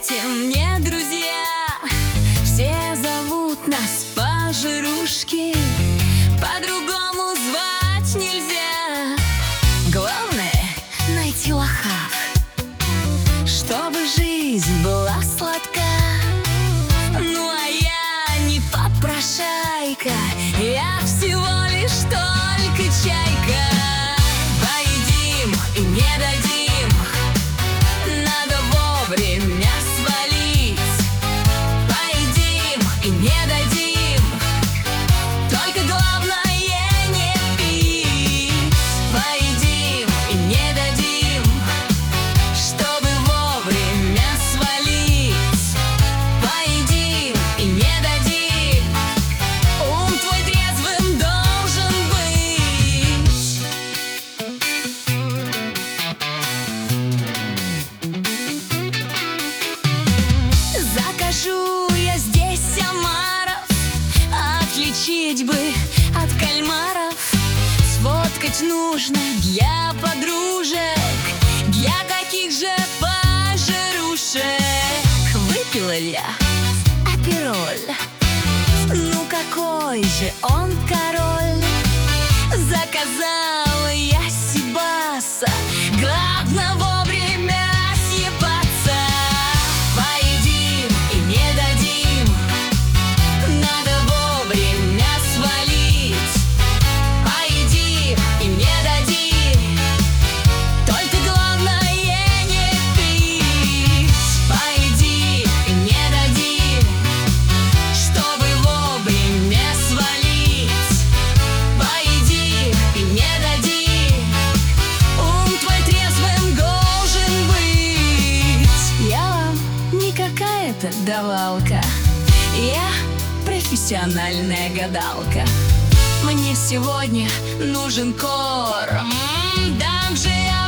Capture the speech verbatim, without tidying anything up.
Поверьте мне, друзья, все зовут нас пожирушки, по-другому звать нельзя. Главное — найти лоха, чтобы жизнь была сладка. Ну а я не попрошайка, я всего лишь только чайка. Поедим и не дадим, надо вовремя свалить. Поедим и не дадим, только главное не пить. Поедим и не дадим, чтобы вовремя свалить. Поедим и не дадим, ум твой трезвым должен быть. Закажу я здесь омаров, отличить бы от кальмаров. Сфоткать нужно для подружек, для каких же пожирушек. Выпила я апероль, ну какой же он король. Заказала я сибаса, главное вовремя съебаться. Поедим и не дадим, надо вовремя свалить. Поедим и не дадим, только главное не пить. Поедим и не дадим, чтобы вовремя свалить. Поедим и не дадим, ум твой трезвым должен быть. Я вам не какая-то давалка, я профессиональная гадалка. Мне сегодня нужен корм, дам же я